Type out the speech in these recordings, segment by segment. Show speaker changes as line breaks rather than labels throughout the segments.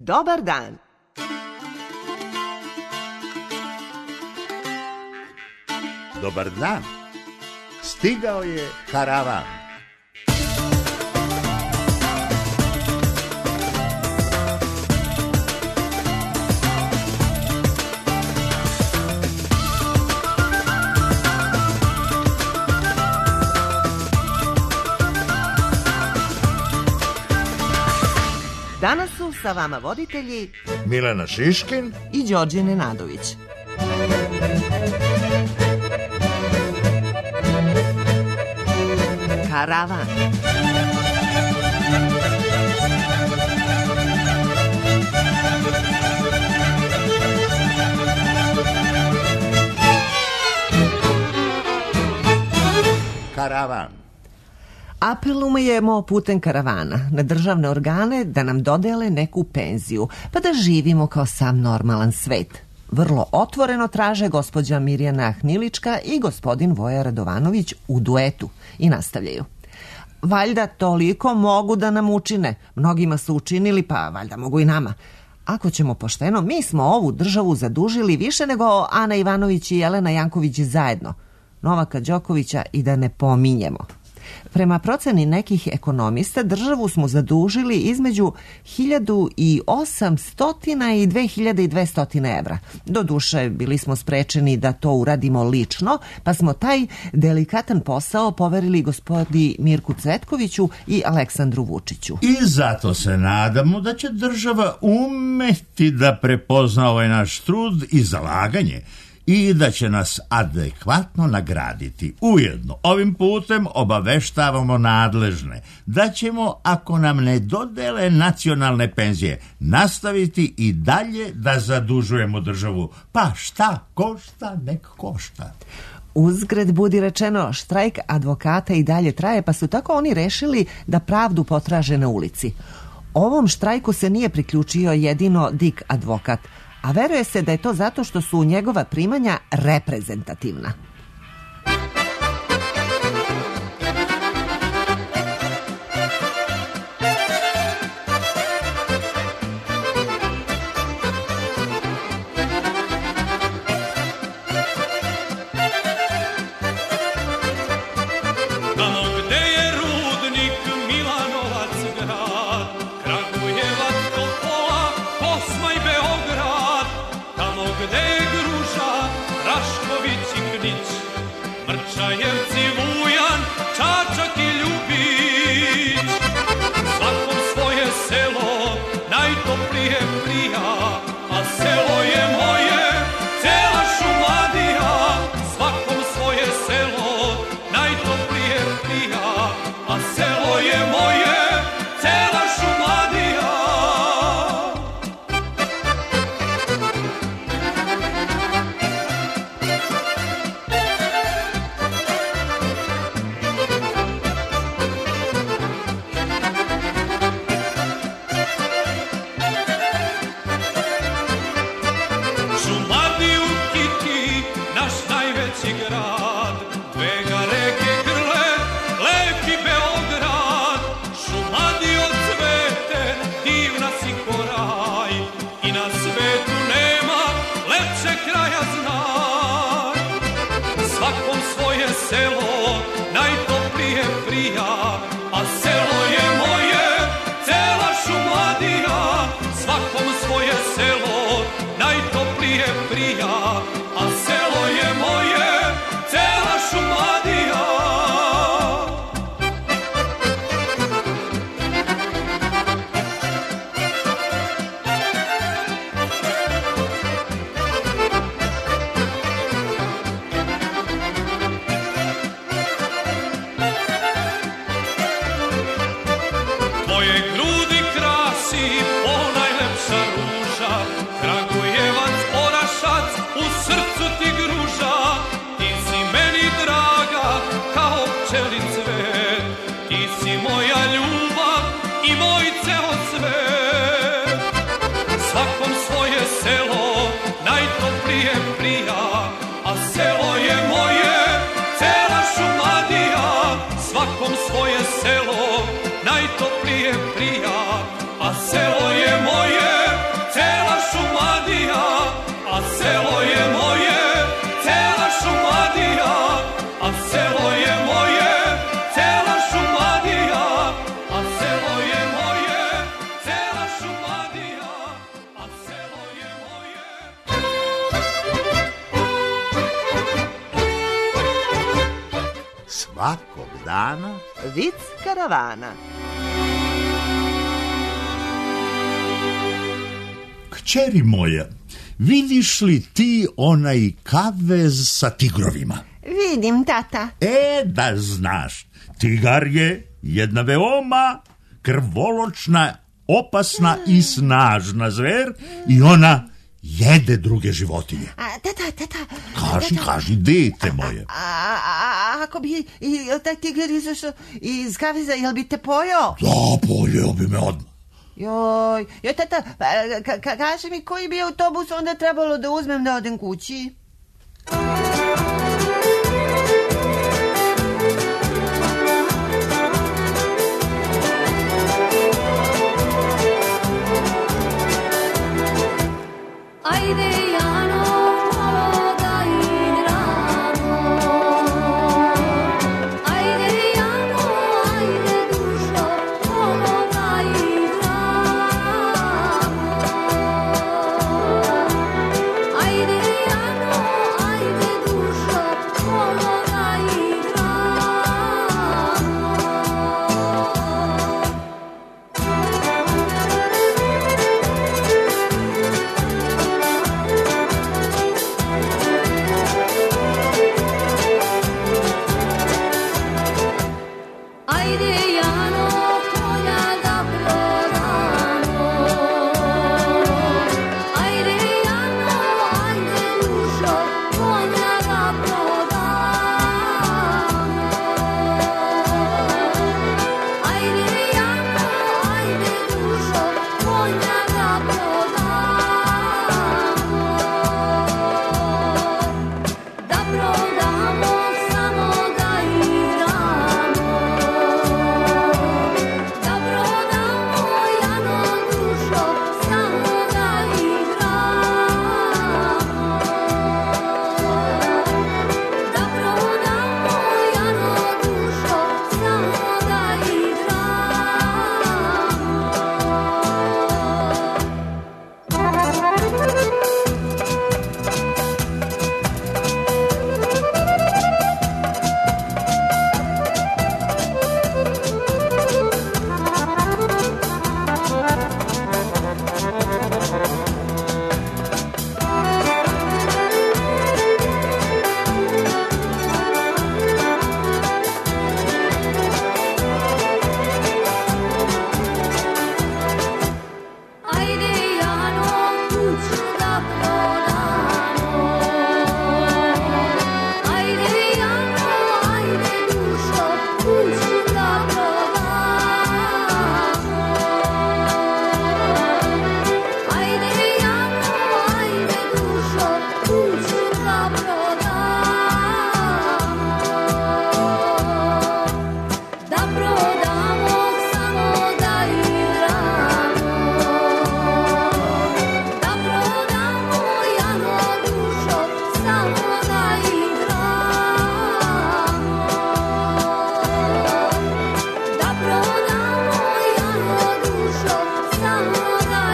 Dobar dan.
Dobar dan. Stigao je karavan.
Danas su sa vama voditelji
Milena Šiškin
i Đorđe Nenadović. Karavan.
Karavan.
Apelujemo putem karavana na državne organe da nam dodele neku penziju, pa da živimo kao sam normalan svet. Vrlo otvoreno traže gospođa Mirjana Ahnilička i gospodin Voja Radovanović u duetu i nastavljaju. Valjda toliko mogu da nam učine, mnogima su učinili, pa valjda mogu i nama. Ako ćemo pošteno, mi smo ovu državu zadužili više nego Ana Ivanović i Jelena Janković zajedno. Novaka Đokovića i da ne pominjemo. Prema proceni nekih ekonomista, državu smo zadužili između 1800 i 2200 evra. Doduše, bili smo sprečeni da to uradimo lično, pa smo taj delikatan posao poverili gospodi Mirku Cvetkoviću i Aleksandru Vučiću.
I zato se nadamo da će država umeti da prepozna ovaj naš trud i zalaganje i da će nas adekvatno nagraditi. Ujedno, ovim putem obaveštavamo nadležne da ćemo, ako nam ne dodele nacionalne penzije, nastaviti i dalje da zadužujemo državu. Pa šta košta, nek košta.
Uzgred budi rečeno, štrajk advokata i dalje traje, pa su tako oni rešili da pravdu potraže na ulici. Ovom štrajku se nije priključio jedino Dik advokat, a veruje se da je to zato što su njegova primanja reprezentativna.
svakog dana
Vic karavana.
Kćeri moja, vidiš li ti onaj kavez sa tigrovima?
Vidim, tata.
Da znaš, tigar je jedna veoma krvoločna, opasna i snažna zver i ona jede druge životinje.
Tata.
Kaži, dete moje.
Ako bi taj tigar izašao iz kaveza, jel bi te pojeo?
Da, pojeo bi me odmah.
Joj, tata, kaži mi koji bi autobus onda trebalo da uzmem da odem kući?
Ajde Jano, malo da igramo. Ajde Jano, ajde dušo, malo da igramo. Ajde Jano, ajde dušo, malo da igramo. Ajde Jano, konja da prodamo. Ajde Jano, ajde dušo, konja da prodamo. Ajde Jano, ajde dušo, konja da prodamo. Da prodamo, samo da igramo. Da prodamo Jano dušo, samo da igramo. Da prodamo Jano dušo, samo da Ajde Jano, kuću da prodamo. Ajde Jano, ajde dušo, kuću da prodamo. Ajde Jano, ajde dušo, kuću da prodamo. Da prodamo, samo da igramo. Da prodamo Jano dušo, samo da igramo. Da prodamo Jano dušo, samo da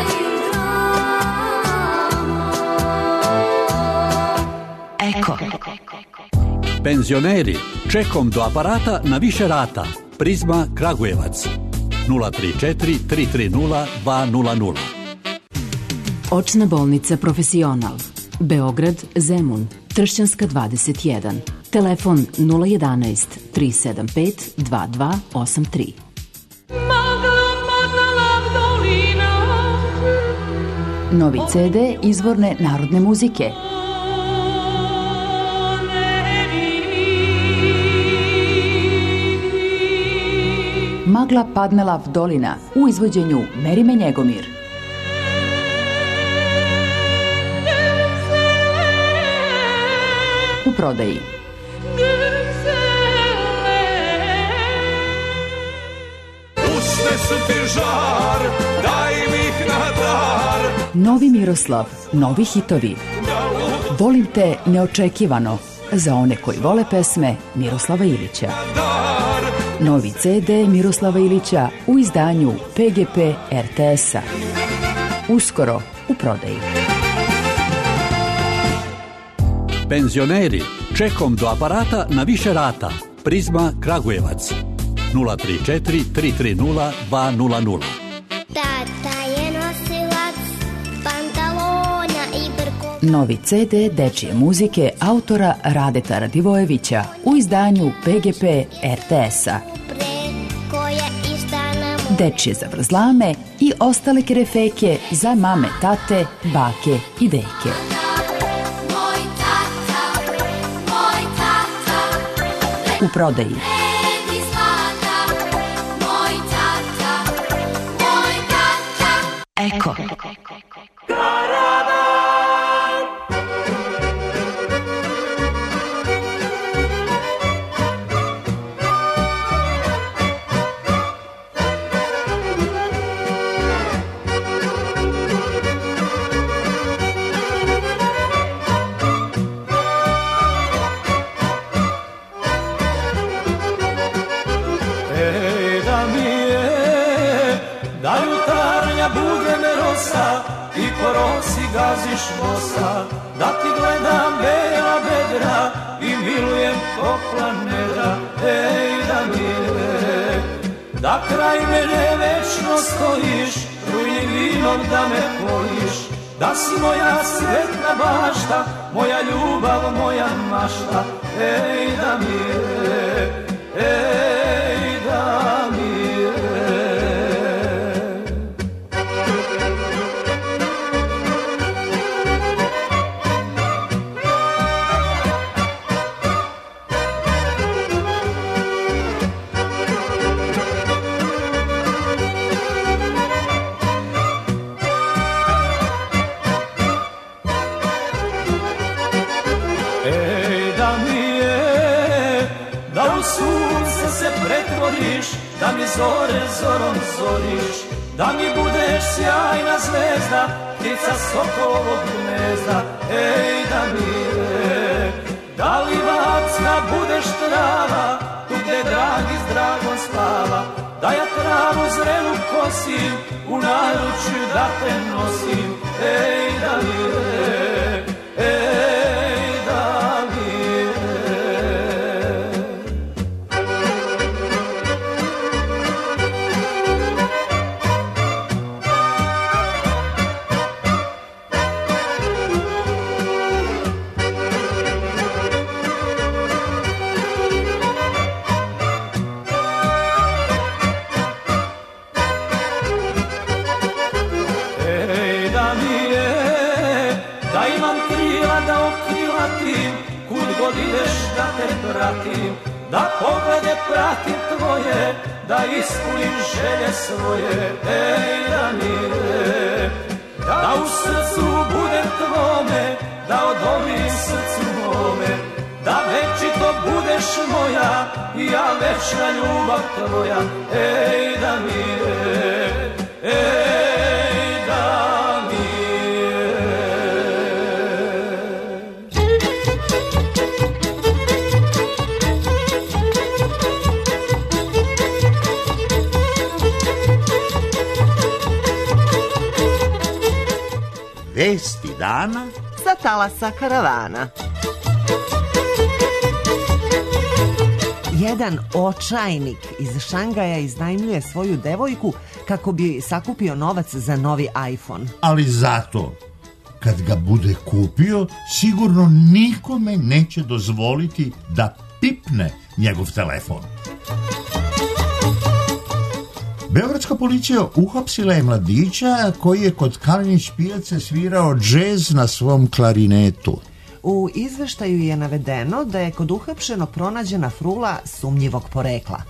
igramo.
Eko. Penzioneri, čekom do aparata na više rata. Prizma Kragujevac 034 330 200.
Očna bolnica Profesional, Beograd, Zemun, Tršćanska 21, telefon 011 375 2283. Novi CD izvorne narodne muzike. Magla padnela v dolina u izvođenju Merime Njegomir. U prodaji.
Usne su ti žar, daj mi ih na dar.
Novi Miroslav, novi hitovi. Volim te neočekivano, za one koji vole pesme Miroslava Ilića. Novi CD Miroslava Ilića u izdanju PGP RTS-a. Uskoro u prodaji.
Penzioneri, čekom do aparata na više rata. Prizma Kragujevac 034 330 200.
Tata je nosilac pantalona i brko.
Novi CD dečije muzike autora Radeta Radivojevića u izdanju PGP RTS-a.
Preko je istana mu.
Dečije zavrzlame i ostale kerefeke za mame, tate, bake i deke.
Moj tata,
U prodaji
Edi zlata, moj tata, moj tata.
Eko.
Da mi je, da jutarnja bude me rosa i po rosi gaziš nosa, da ti gledam bela bedra i milujem topla nedra. Ej, da mi je, da kraj mene večno stojiš, rujnim vinom da me pojiš, da si moja svetna bašta, moja ljubav, moja mašta. Ej, da mi je, ej, da mi je. Ej, da mi je, da u sunce se pretvoriš, da mi zore zorom zoriš, da mi budeš sjajna zvezda, ptica sokolovog gnezda. Ej, da mi je, da li vacka budeš trava, tu gde dragi s dragom spava, da ja travu zrelu kosim, u naručju da te nosim. Ej, da mi je, ej, da mi je. Ej, da mi je, da imam krila da okrilatim, kud god ideš da te pratim, da poglede pratim tvoje, da ispunim želje svoje. Ej, da mi je, da u srcu budem tvome, da odobrim srcu mome, da večito budeš moja i ja večna ljubav tvoja. Ej, da mi je, ej, da mi je.
Vesti dana
sa talasa karavana. Jedan očajnik iz Šangaja iznajmljuje svoju devojku kako bi sakupio novac za novi iPhone.
ali zato kad ga bude kupio sigurno nikome neće dozvoliti da pipne njegov telefon. Beogradska policija uhapsila je mladića koji je kod Kalinić pijace svirao džez na svom klarinetu.
U izveštaju je navedeno da je kod uhapšeno pronađena frula sumnjivog porekla.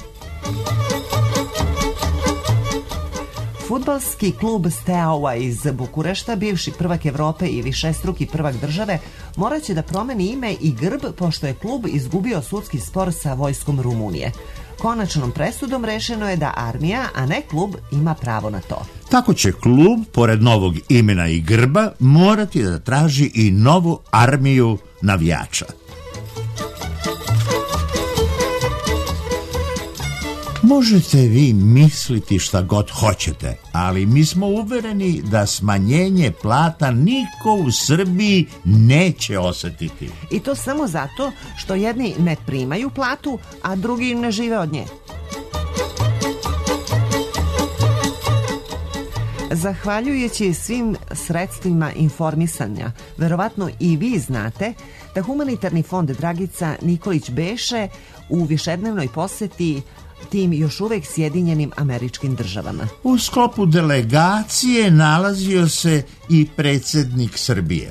Fudbalski klub Steaua iz Bukurešta, bivši prvak Evrope i višestruki prvak države, morat će da promeni ime i grb pošto je klub izgubio sudski spor sa vojskom Rumunije. Konačnom presudom rešeno je da armija, a ne klub, ima pravo na to.
Tako će klub, pored novog imena i grba, morati da traži i novu armiju navijača. Možete vi misliti šta god hoćete, ali mi smo uvereni da smanjenje plata niko u Srbiji neće osjetiti.
I to samo zato što jedni ne primaju platu, a drugi ne žive od nje. Zahvaljujući svim sredstvima informisanja, verovatno i vi znate da Humanitarni fond Dragica Nikolić Beše u višednevnoj poseti tim još uvek Sjedinjenim Američkim Državama.
U sklopu delegacije nalazio se i predsjednik Srbije.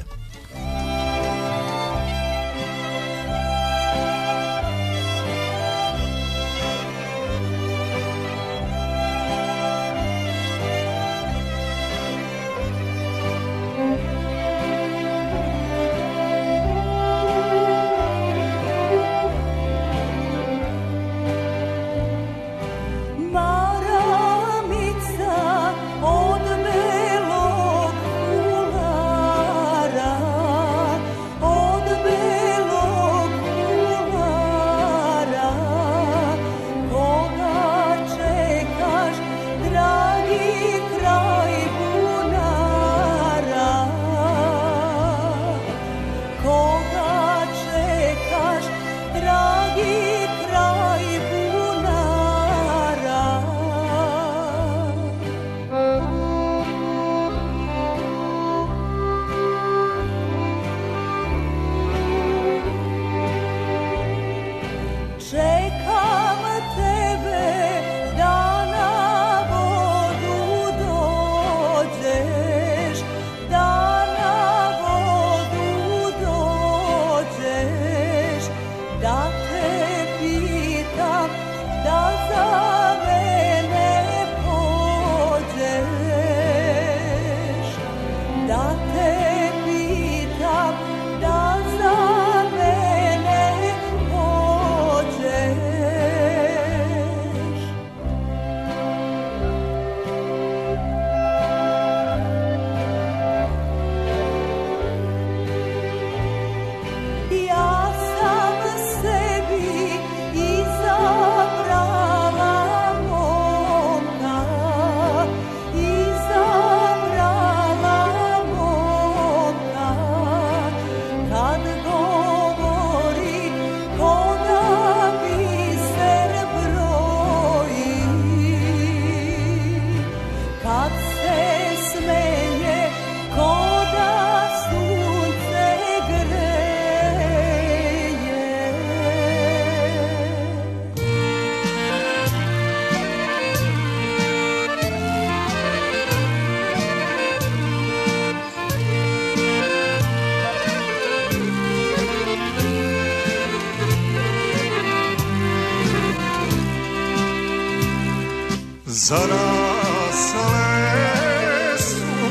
Zarasle su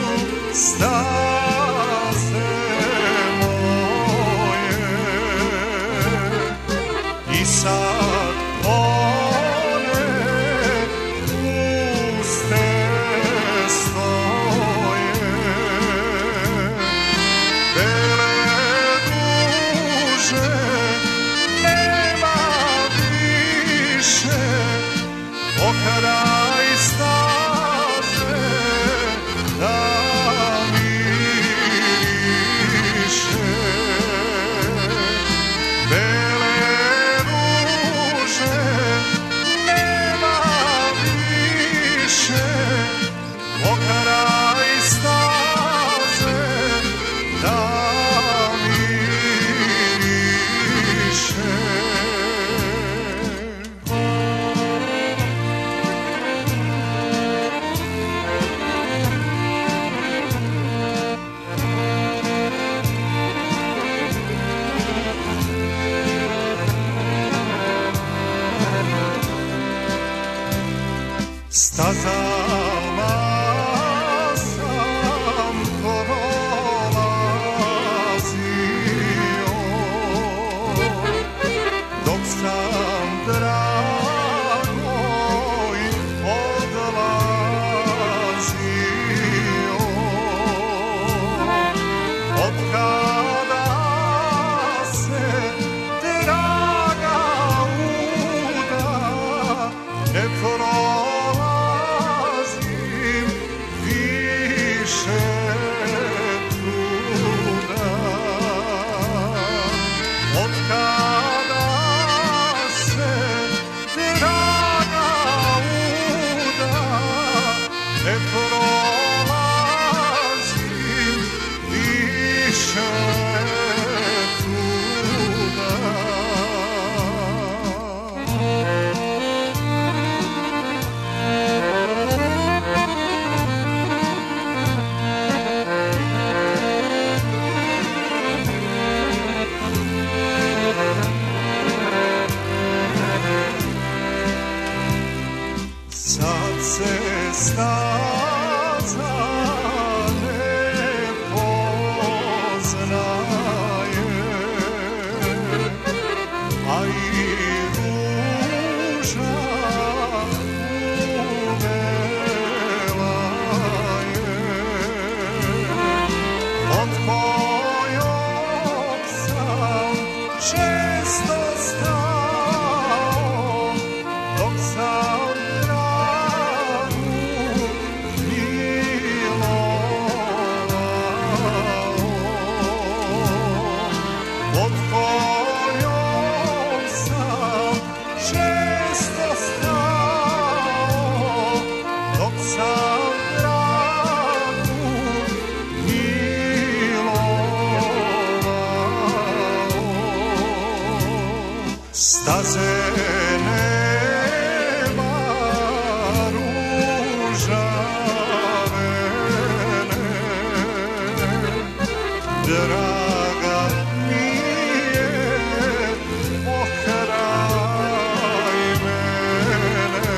staze moje i sad one puste stoje, bele duže nema višeokraj staze da miriše. Bele ruže nema višeokraj staze da miriše. Stazama sam prolazio, dok sam dragoj odlazio. Od kada se draga uda, staze nema ružavene, draga mi je pokraj mene,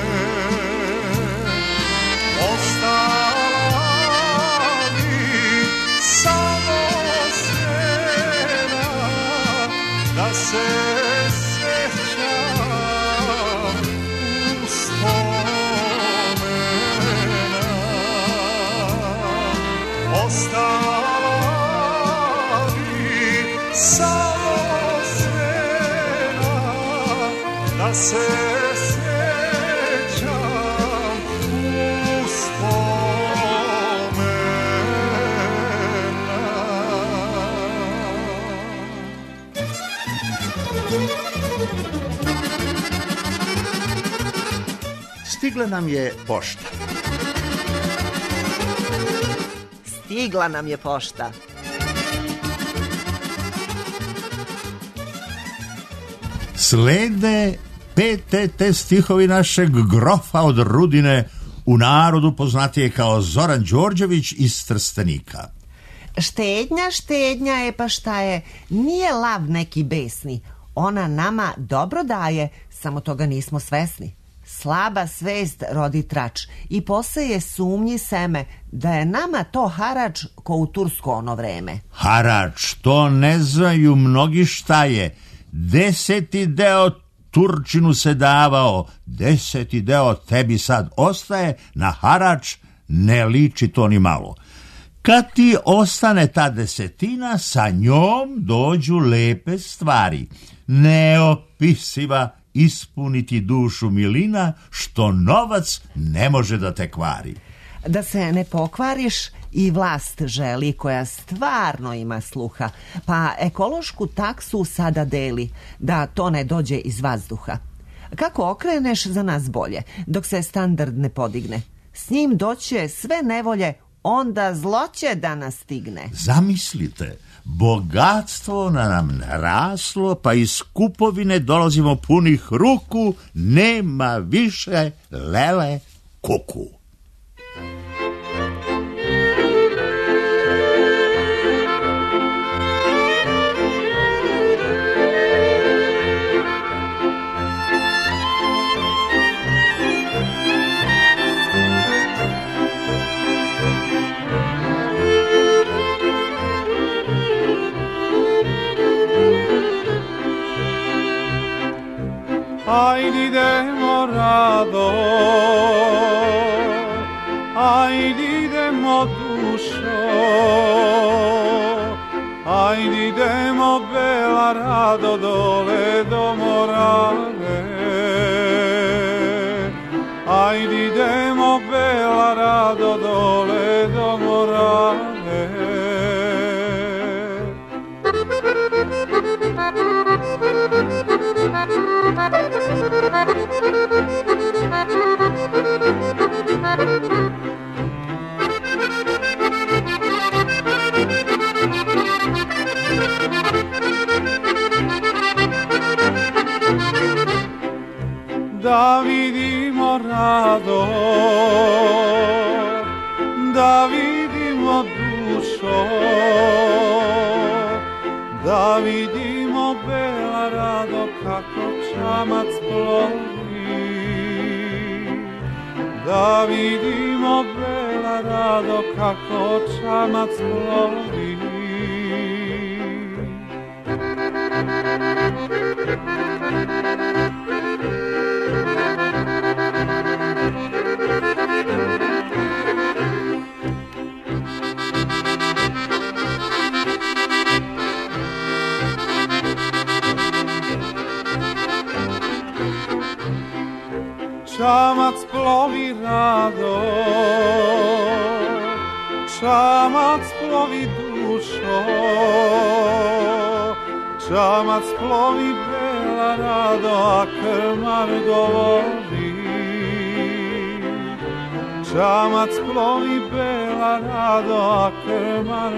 ostala mi samo žena da se da se sjećam
Stigla nam je pošta.
Stigla nam je pošta.
Slede PTT stihovi našeg grofa od Rudine, u narodu poznatije kao Zoran Đorđević iz Trstenika.
Štednja, štednja je pa šta je, nije lav neki besni. Ona nama dobro daje, samo toga nismo svesni. Slaba svest rodi trač i poseje sumnji seme da je nama to harač ko u tursko ono vreme.
Harač, to ne znaju mnogi šta je. 10. deo Turčinu se davao, 10. deo tebi sad ostaje, na harač ne liči to ni malo. Kad ti ostane ta 10, sa njom dođu lepe stvari. Neopisiva ispuniti dušu milina, što novac ne može da te kvari.
Da se ne pokvariš i vlast želi koja stvarno ima sluha, pa ekološku taksu sada deli, da to ne dođe iz vazduha. Kako okreneš za nas bolje, dok se standard ne podigne. S njim doće sve nevolje, onda zloće da nas stigne.
Zamislite, bogatstvo nam naraslo, pa iz kupovine dolazimo punih ruku, nema više lele kuku.
Ajde idemo rado, ajde idemo dušo, ajde idemo bela rado dole do Morave, ajde idemo bela rado dole do Morave. Da vidimo rado, da vidimo dušo, da vidimo bela rado kako čamac plovi, da vidimo bela rado kako čamac plovi. Čamac plovi rado, čamac plovi dušo, čamac plovi bela rado, a krmar govori. Čamac plovi bela rado, a krmar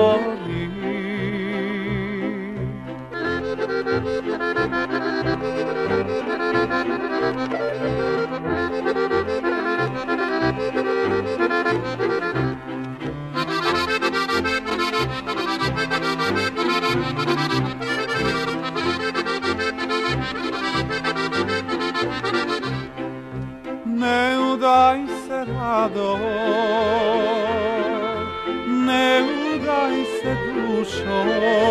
govori.
Ne udaj se rado, ne udaj se dušo,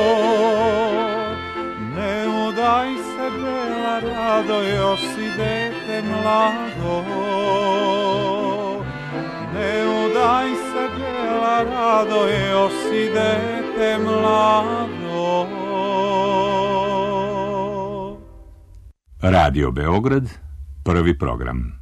ne udaj se bela rado, još si dete mlado. Ne udaj se bela rado, još si dete mlado.
Radio Beograd, prvi program.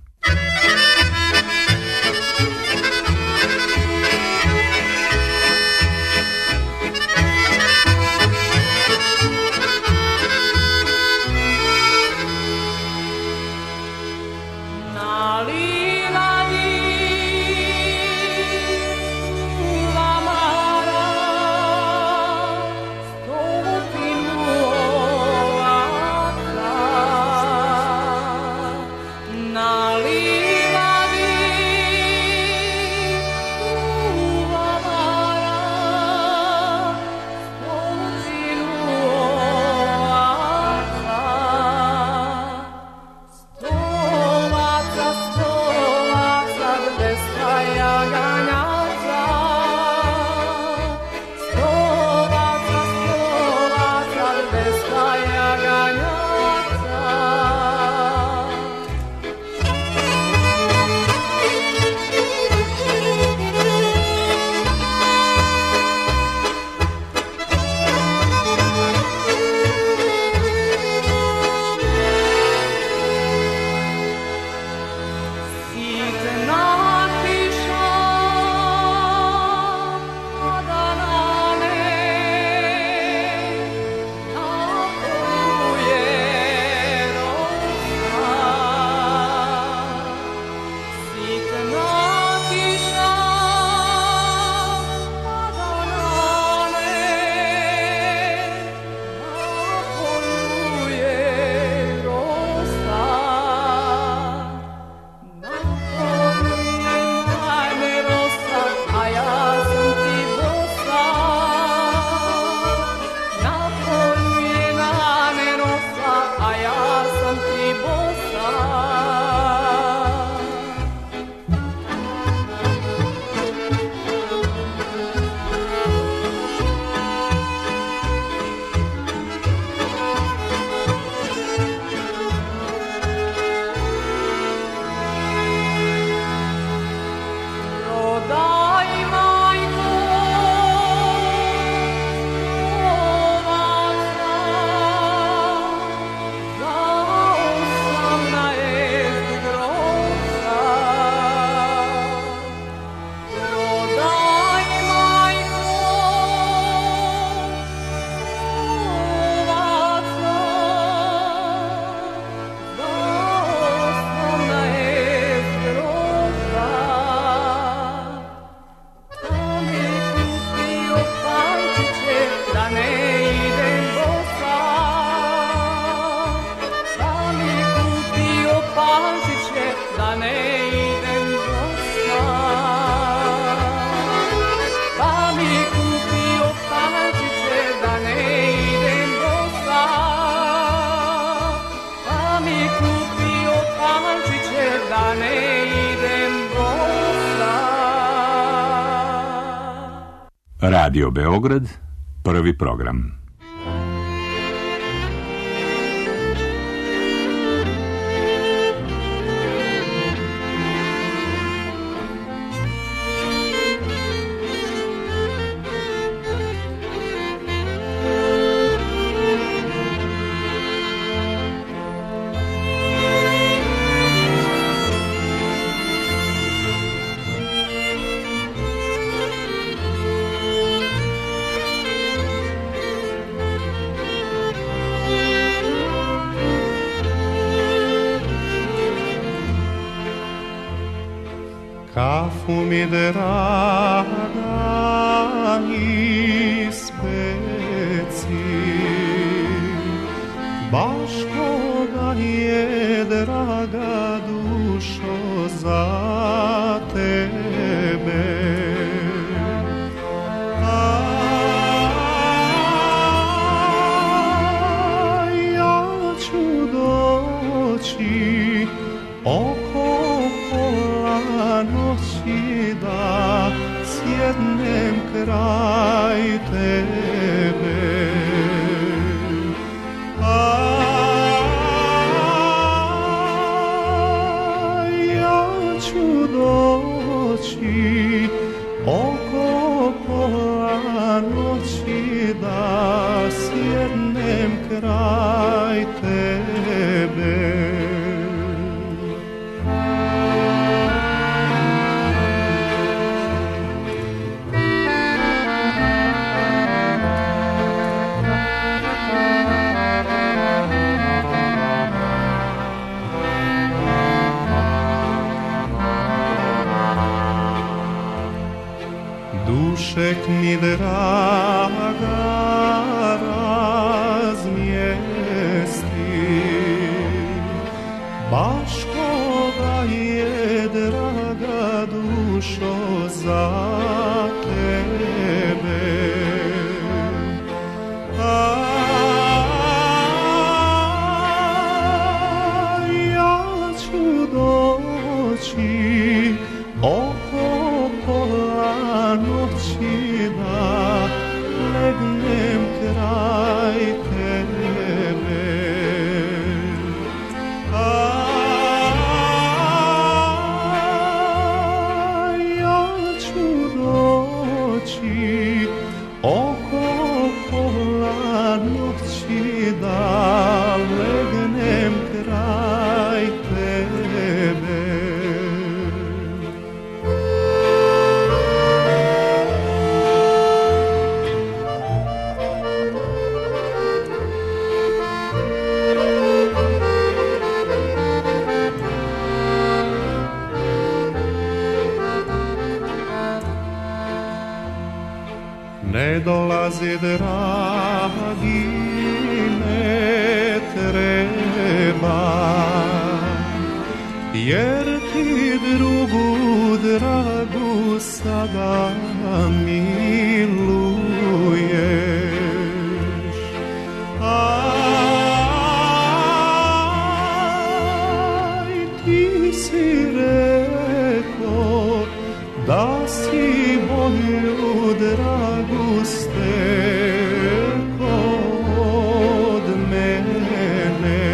Radio Beograd, prvi program.
Kafu mi draga ispeci, baš koga jedra kraj tebe. Ja ću doći oko pola noći da sjednem kraj tebe. Dušek mi draga razmjesti, baš koga je draga dušo za tebe. Ja ću doći oko pola noći da legnem kraj tebe. Ja ću doći oko pola noći da legnem kraj tebe. Ne dolazi dragi, ne treba, jer ti drugu dragu sada miluješ. Aj, ti si rekao da si moju dragu steko od mene.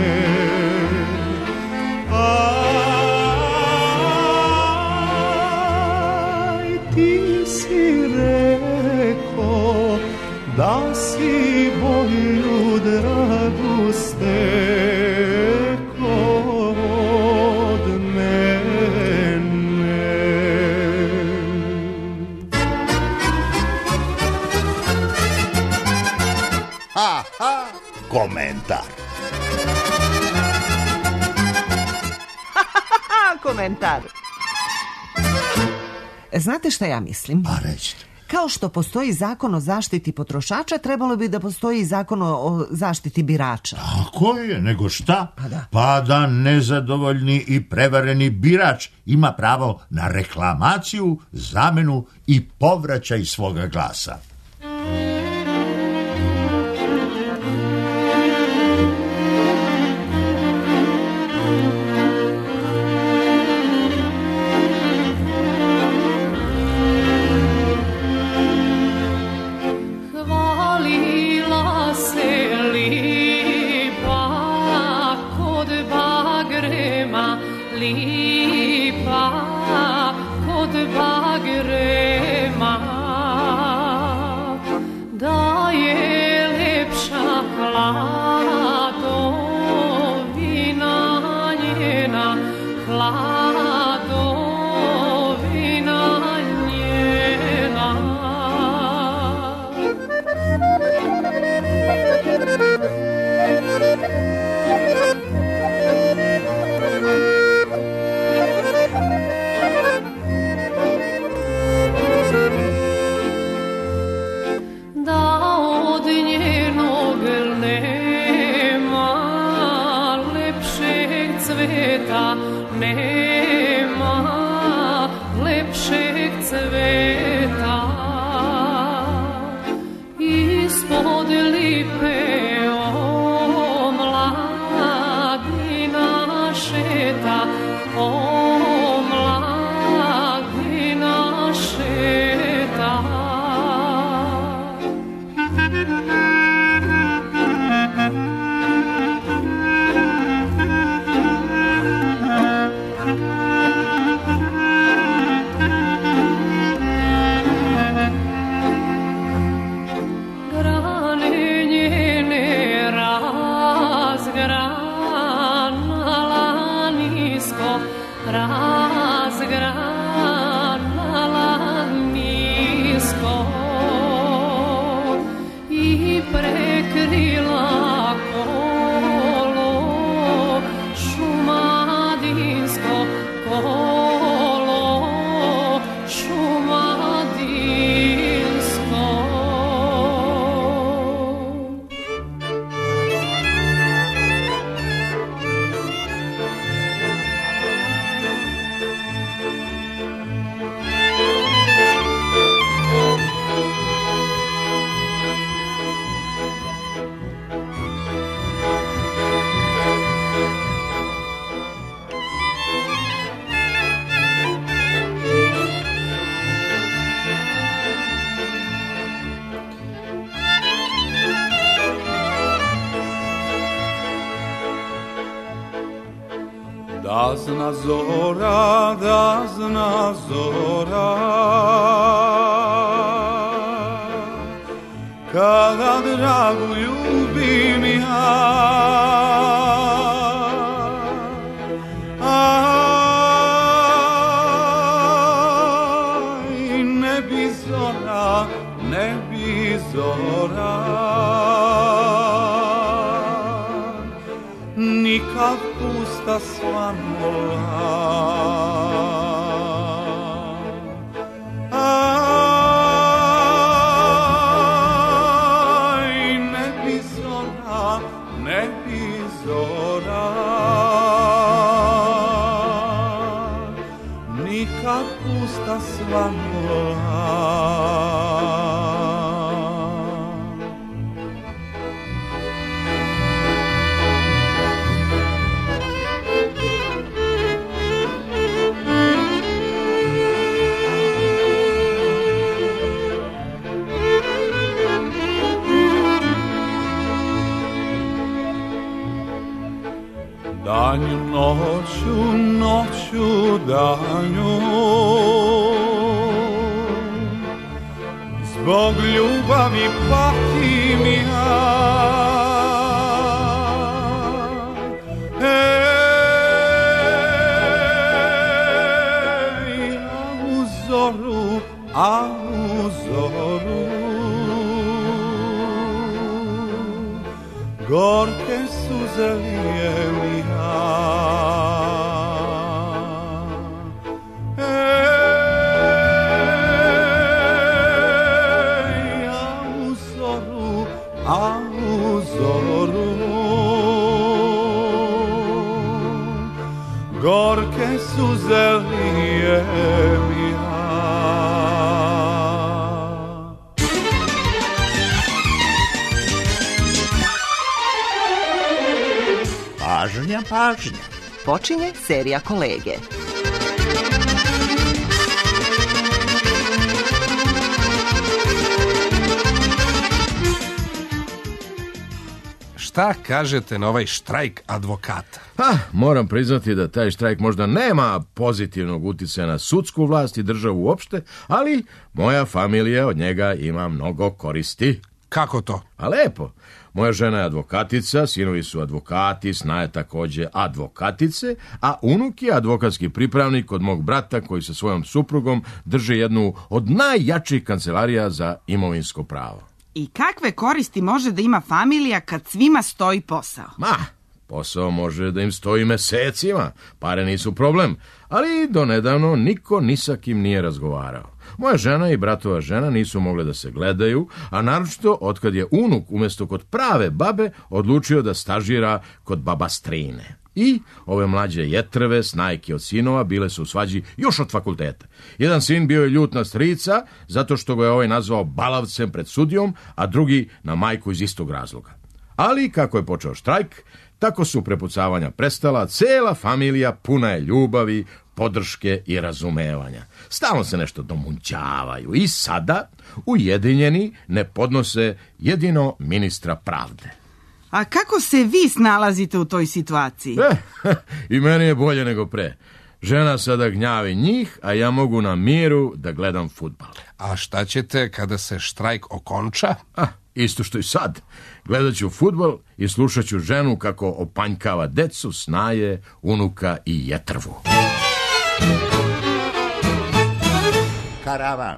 Aj, ti si rekao da si moju dragu steko od mene.
Komentar.
Komentar. Znate šta ja mislim?
Pa recite.
Kao što postoji zakon o zaštiti potrošača, trebalo bi da postoji i zakon o zaštiti birača.
Tako je, nego šta?
Pa da.
Pa da nezadovoljni i prevareni birač ima pravo na reklamaciju, zamenu i povraćaj svoga glasa.
Hvalila se lipa kod bagrema, lipa kod bagrema, da je lepša hladovina njena, hladovina njena. Da od njenog nema lepšeg cveta, nema lepšeg cveta. Ispod lipe omladina šeta, omladina šeta. razgranala nisko i prekrila kolo šumadinsko, kolo šumadinsko.
Da zna zora, da zna zora, kada dragu ljubim ja. Aj, ne bi zora, ne bi zora, nikad pusta svanula. Aj, ne bi zora, ne bi zora, nikad pusta svanula. Danju, noću, noću, danju, zbog ljubavi patim ja. Ej, a u zoru, gorke suze lijem ja. Ej, a u zoru, gorke suze lijem ja.
Pažnja, pažnja.
Počinje serija Kolege.
Šta kažete na ovaj štrajk advokata?
Moram priznati da taj štrajk možda nema pozitivnog uticaja na sudsku vlast i državu uopšte, ali moja familija od njega ima mnogo koristi.
Kako to?
A lepo. Moja žena je advokatica, sinovi su advokati, snaja takođe advokatice, a unuk je advokatski pripravnik kod mog brata koji sa svojom suprugom drži jednu od najjačih kancelarija za imovinsko pravo.
I kakve koristi može da ima familija kad svima stoji posao?
Posao može da im stoji mesecima, pare nisu problem, ali donedavno niko ni sa kim nije razgovarao. Moja žena i bratova žena nisu mogle da se gledaju, a naročito otkad je unuk umjesto kod prave babe odlučio da stažira kod baba Strine. I ove mlađe jetrve, snajke od sinova, bile su u svađi još od fakulteta. Jedan sin bio je ljut na strica, zato što ga je ovaj nazvao balavcem pred sudijom, a drugi na majku iz istog razloga. Ali kako je počeo štrajk, tako su prepucavanja prestala, cela familija puna je ljubavi, podrške i razumevanja. Stalno se nešto domunčavaju i sada ujedinjeni ne podnose jedino ministra pravde.
A kako se vi snalazite u toj situaciji?
I meni je bolje nego pre. Žena sada gnjavi njih, a ja mogu na miru da gledam fudbal.
A šta ćete kada se štrajk okonča?
Isto što i sad. Gledat ću fudbal i slušat ću ženu kako opanjkava decu, snaje, unuka i jetrvu.
Karavan.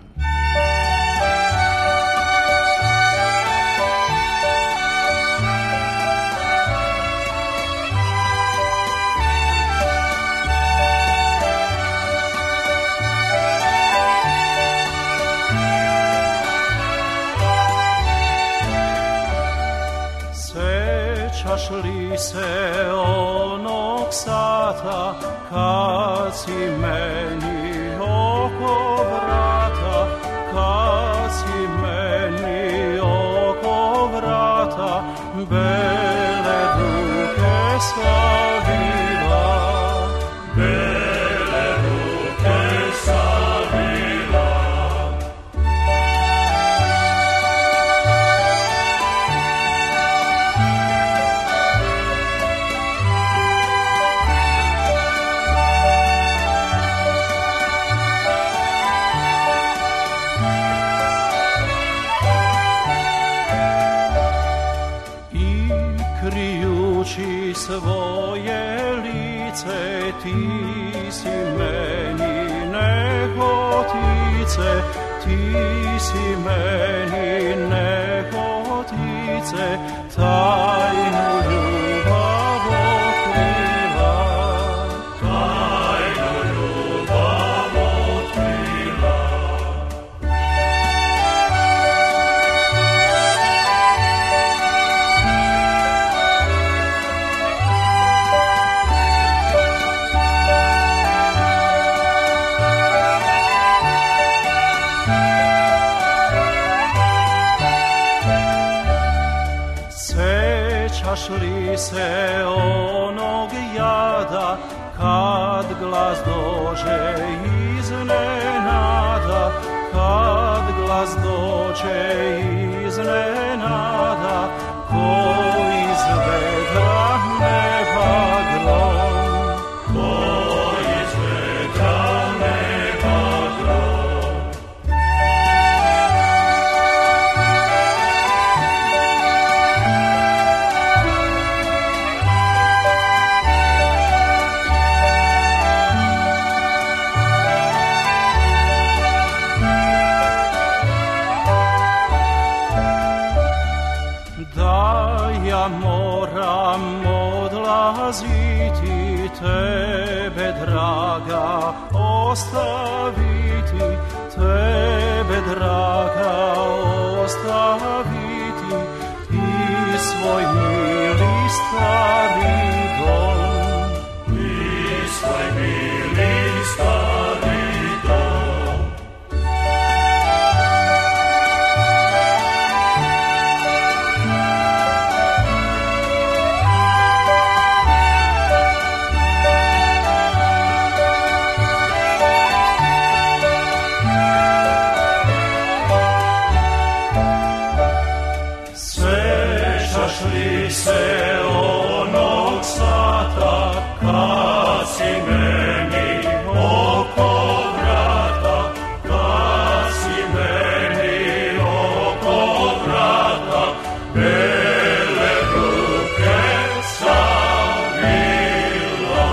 Sećaš li se onog sata kad si meni oko vrata, kad si meni oko vrata bele ruke savila, bele ruke savila. Svoje lice ti si meni nehotice, ti si meni nehotice, tajnu ljubav otkrila, tajnu ljubav otkrila. Sećaš li se onog jada kad glas dođe iznenada, kad glas dođe iznenada, ko iz vedra neba grom, ko iz vedra neba grom. Moram odlaziti, tebe draga ostaviti, tebe draga ostaviti i svoj mili stari dom, i svoj mili stari dom. Se onog sata kad si meni oko vrata, kad si meni oko vrata bele ruke savila.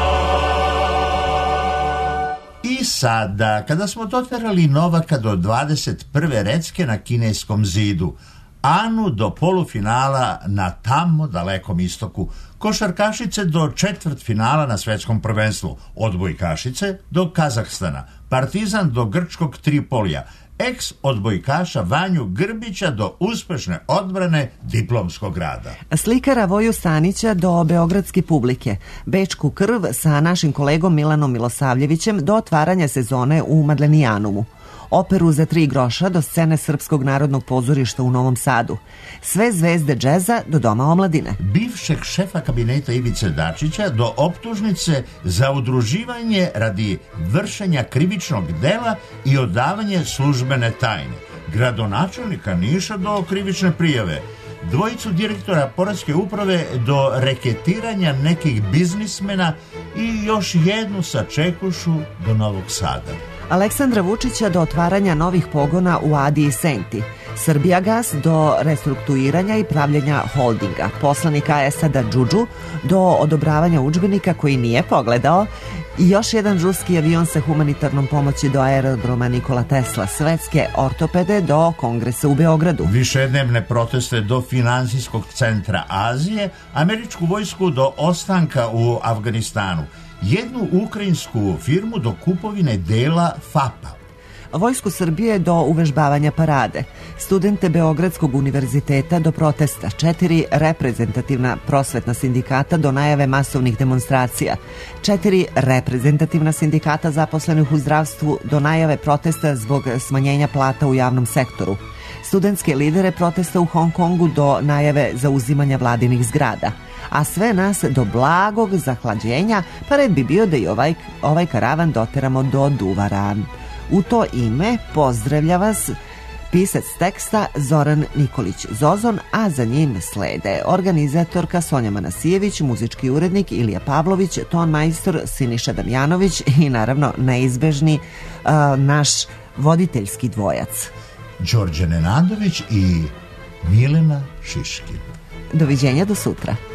I sada, kada smo doterali Novaka do 21. recke na Kineskom zidu, Anu do polufinala na tamo dalekom istoku, košarkašice do četvrtfinala na svetskom prvenstvu, odbojkašice do Kazahstana, Partizan do grčkog Tripolija, ex-odbojkaša Vanju Grbića do uspešne odbrane diplomskog rada.
Slikara Voju Stanića do beogradske publike, Bečku krv sa našim kolegom Milanom Milosavljevićem do otvaranja sezone u Madlenijanumu. Operu za 3 groša do scene Srpskog narodnog pozorišta u Novom Sadu. Sve zvezde džeza do Doma omladine.
Bivšeg šefa kabineta Ivice Dačića do optužnice za udruživanje radi vršenja krivičnog dela i odavanje službene tajne. Gradonačelnika Niša do krivične prijave. Dvojicu direktora poreske uprave do reketiranja nekih biznismena i još jednu sačekušu do Novog Sada.
Aleksandra Vučića do otvaranja novih pogona u Adi i Senti, Srbijagas do restrukturiranja i pravljenja holdinga, poslanika Esada Džudžu do odobravanja udžbenika koji nije pogledao i još jedan ruski avion sa humanitarnom pomoći do aerodroma Nikola Tesla, svetske ortopede do kongresa u Beogradu.
Višednevne proteste do finansijskog centra Azije, američku vojsku do ostanka u Afganistanu, jednu ukrajinsku firmu do kupovine dela FAP-a.
Vojsku Srbije do uvežbavanja parade, studente Beogradskog univerziteta do protesta, 4 reprezentativna prosvetna sindikata do najave masovnih demonstracija, 4 reprezentativna sindikata zaposlenih u zdravstvu do najave protesta zbog smanjenja plata u javnom sektoru, studentske lidere protesta u Hong Kongu do najave zauzimanja vladinih zgrada, a sve nas do blagog zahlađenja, pa red bi bio da i ovaj karavan doteramo do Duvara. U to ime pozdravlja vas pisac teksta Zoran Nikolić Zozon, a za njim slede organizatorka Sonja Manasijević, muzički urednik Ilija Pavlović, ton majstor Siniša Damjanović i naravno neizbežni naš voditeljski dvojac
Đorđe Nenadović i Milena Šiškin.
Doviđenja do sutra.